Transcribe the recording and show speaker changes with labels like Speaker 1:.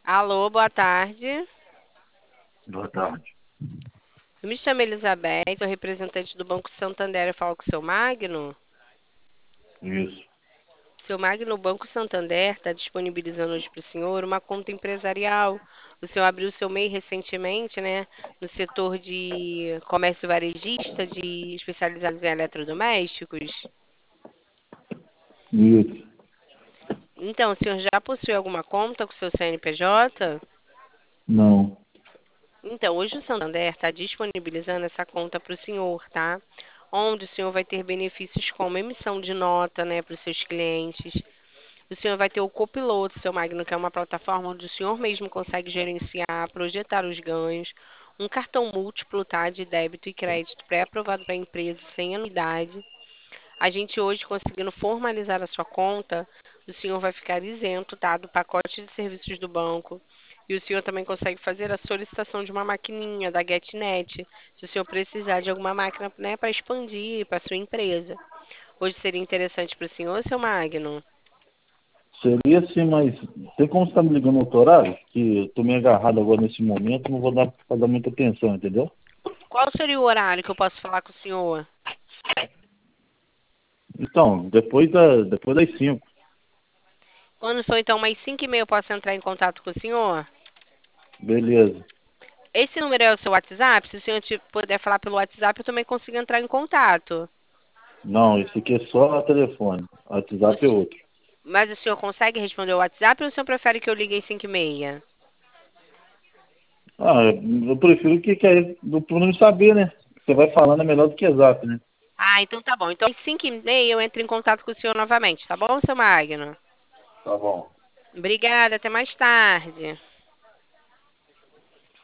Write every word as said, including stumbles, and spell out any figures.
Speaker 1: Alô, boa tarde.
Speaker 2: Boa tarde.
Speaker 1: Eu me chamo Elizabeth, sou representante do Banco Santander. Eu falo com o seu Magno.
Speaker 2: Isso.
Speaker 1: Seu Magno, o Banco Santander está disponibilizando hoje para o senhor uma conta empresarial. O senhor abriu seu MEI recentemente, né? No setor de comércio varejista, de especializados em eletrodomésticos.
Speaker 2: Isso.
Speaker 1: Então, o senhor já possui alguma conta com o seu C N P J?
Speaker 2: Não.
Speaker 1: Então, hoje o Santander está disponibilizando essa conta para o senhor, tá? Onde o senhor vai ter benefícios como emissão de nota, né, para os seus clientes. O senhor vai ter o Copiloto, seu Magno, que é uma plataforma onde o senhor mesmo consegue gerenciar, projetar os ganhos. Um cartão múltiplo, tá, de débito e crédito pré-aprovado para a empresa, sem anuidade. A gente hoje conseguindo formalizar a sua conta, o senhor vai ficar isento, tá, do pacote de serviços do banco. E o senhor também consegue fazer a solicitação de uma maquininha da GetNet, se o senhor precisar de alguma máquina, né, para expandir para sua empresa. Hoje seria interessante para o senhor, seu Magno?
Speaker 2: Seria sim, mas tem como você estar me ligando no outro horário? Que eu tô meio agarrado agora nesse momento, não vou dar pra dar muita atenção, entendeu?
Speaker 1: Qual seria o horário que eu posso falar com o senhor?
Speaker 2: Então, depois, da, depois das cinco.
Speaker 1: Quando for então umas cinco e meia eu posso entrar em contato com o senhor?
Speaker 2: Beleza.
Speaker 1: Esse número é o seu WhatsApp? Se o senhor te- puder falar pelo WhatsApp, eu também consigo entrar em contato.
Speaker 2: Não, esse aqui é só telefone.
Speaker 1: O
Speaker 2: WhatsApp é
Speaker 1: se-
Speaker 2: outro.
Speaker 1: Mas o senhor consegue responder o WhatsApp ou o senhor prefere que eu ligue às cinco e meia?
Speaker 2: Ah, eu prefiro que, que aí, do não saber, né? Você vai falando é melhor do que exato, né?
Speaker 1: Ah, então tá bom. Então às cinco e meia eu entro em contato com o senhor novamente, tá bom, seu Magno?
Speaker 2: Tá bom.
Speaker 1: Obrigada, até mais tarde.